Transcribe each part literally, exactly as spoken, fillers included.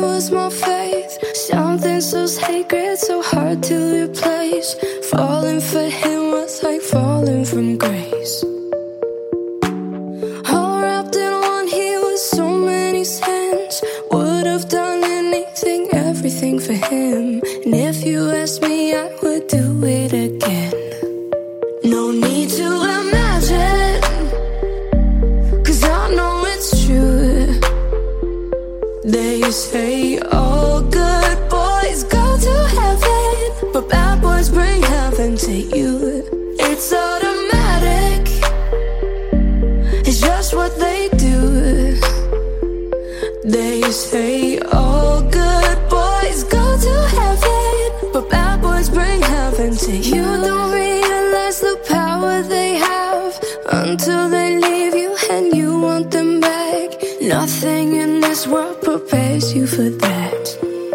was my faith. Something so sacred, so hard to replace. Falling for him was like falling from grace. All wrapped in one, he was so many sins. Would have done anything, everything for him. And if you asked me, I would do it again. No need to imagine, 'cause I know it's true. They say all good boys go to heaven, but bad boys bring heaven to you. It's automatic, it's just what they do. They say all good boys go to heaven, but bad boys bring heaven to you. You don't realize the power they have until they leave you and you want them back. Nothing in this world prepares you for that.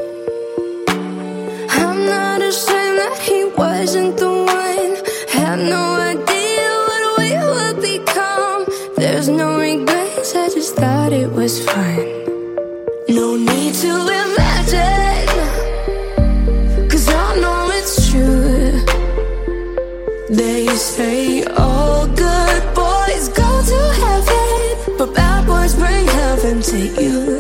I'm not ashamed that he wasn't the one. Had no idea what we would become. There's no regrets, I just thought it was fun. No need to imagine, 'cause I know it's true. They say all good boys go to heaven, but bad boys bring heaven to you.